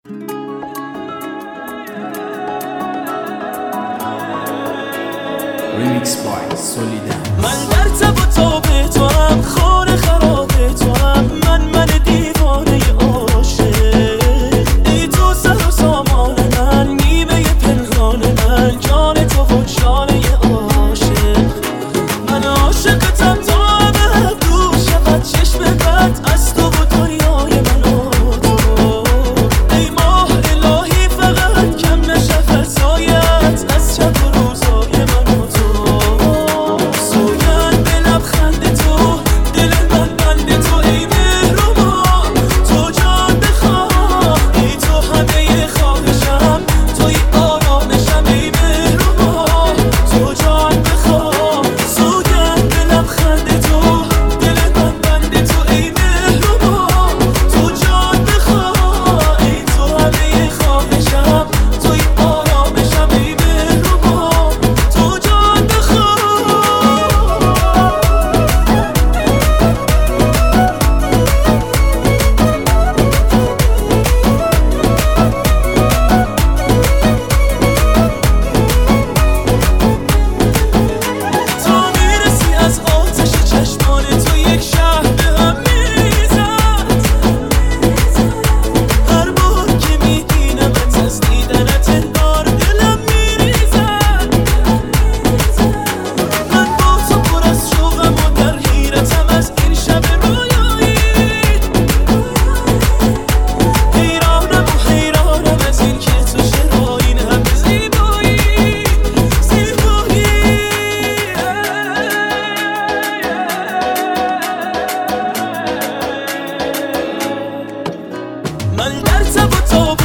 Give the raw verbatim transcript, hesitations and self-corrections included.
Remix by Solidan. من در تب و تاب تو هم خانه خراب تو هم من من دیوانه عاشق ای تو سر و سامان من نیمه پنهان من جان تو و جانه عاشق من عاشقتم تا ابد دور شود چشم بد از تو و دنیای من و تو ای ماه الهی فقط کم نشه فضایت از شب و روزای من و تو سوگند به لبخند تو دل من بند تو ای مهربان تو جان بخواه ای تو همه خواهشم توی آرامشم ای مهربان تو جان بخواه سوگند به لبخند تو دل من بند تو ای مهربان تو جان بخواه ای تو همه خواهشم توی آرامشم ای مهربان تو جان بخواه تا میرسی از آتش چشمان تو یک شهر به هم میریزد هر بار که میبینمت از دیدنت انگار دلم میریزد من با تو پر از شوقم و در حیرتم از این شب رویایی حیرانم و حیرانم از این که تو چرا این همه زیبایی زیبایی من در تب و تاب